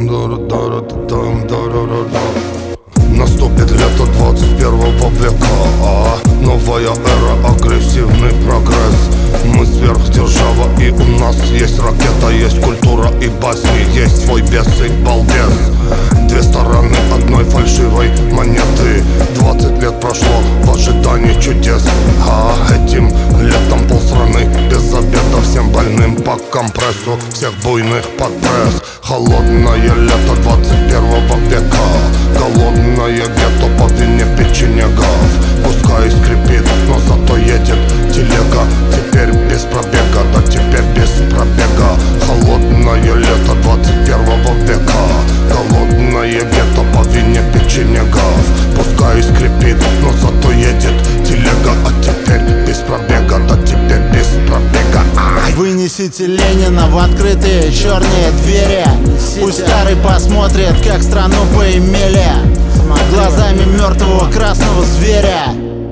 Наступит лето 21 века, новая эра, агрессивный прогресс. Мы сверхдержава, и у нас есть ракета, есть культура и басни, есть свой бес и балбес. Две стороны одной фальшивой монеты. 20 лет прошло в ожидании чудес, а этим летом полстраны без обеда, всем больным по компрессу, всех буйных под пресс. Холодное лето 21 века, голодное гетто по вине печенегов. Пускай скрипит, но зато едет телега. Теперь без пробега, да теперь без пробега. Холодное лето 21 века, голодное гетто по вине печенегов. Пускай скрипит, но зато едет телега. А теперь без пробега, да теперь без пробега. Вынесите Ленина в открытые черные двери. Пусть старый посмотрит, как страну поимели глазами мертвого красного зверя.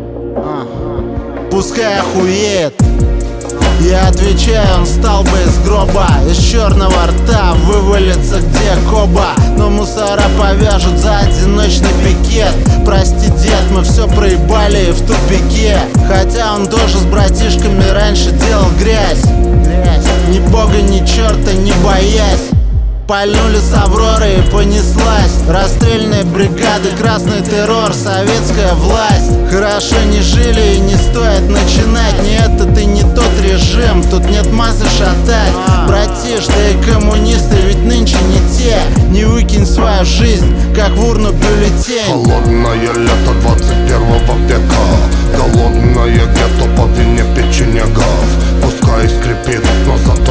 Пускай охуеет. Я отвечаю, он встал бы из гроба, из черного рта вывалится где коба. Но мусора повяжут за одиночный пикет. Прости, дед, мы все проебали в тупике. Хотя он тоже с братишками раньше делал грязь, ни бога, ни черта не боясь. Пальнули с Авроры и понеслась расстрельные бригады, красный террор, советская власть. Хорошо не жили и не стоит начинать. Не этот и не тот режим, тут нет массы шатать. Братиш, да и коммунисты ведь нынче не те. Не выкинь свою жизнь, как в урну бюллетень. Холодное лето 21 века, голодное гетто по вине печенегов. Пускай скрипит, но зато